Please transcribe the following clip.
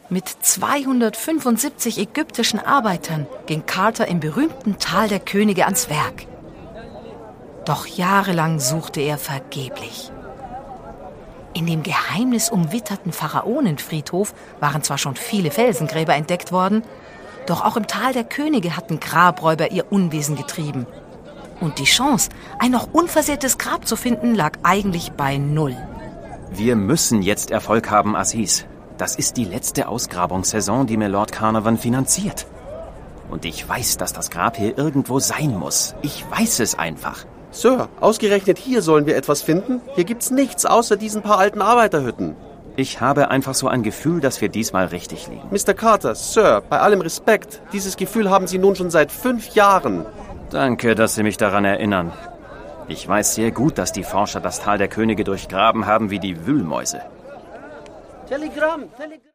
Mit 275 ägyptischen Arbeitern ging Carter im berühmten Tal der Könige ans Werk. Doch jahrelang suchte er vergeblich. In dem geheimnisumwitterten Pharaonenfriedhof waren zwar schon viele Felsengräber entdeckt worden, doch auch im Tal der Könige hatten Grabräuber ihr Unwesen getrieben. Und die Chance, ein noch unversehrtes Grab zu finden, lag eigentlich bei 0. Wir müssen jetzt Erfolg haben, Aziz. Das ist die letzte Ausgrabungssaison, die mir Lord Carnarvon finanziert. Und ich weiß, dass das Grab hier irgendwo sein muss. Ich weiß es einfach. Sir, ausgerechnet hier sollen wir etwas finden? Hier gibt's nichts außer diesen paar alten Arbeiterhütten. Ich habe einfach so ein Gefühl, dass wir diesmal richtig liegen. Mr. Carter, Sir, bei allem Respekt, dieses Gefühl haben Sie nun schon seit 5 Jahren. Danke, dass Sie mich daran erinnern. Ich weiß sehr gut, dass die Forscher das Tal der Könige durchgraben haben wie die Wühlmäuse. Telegramm!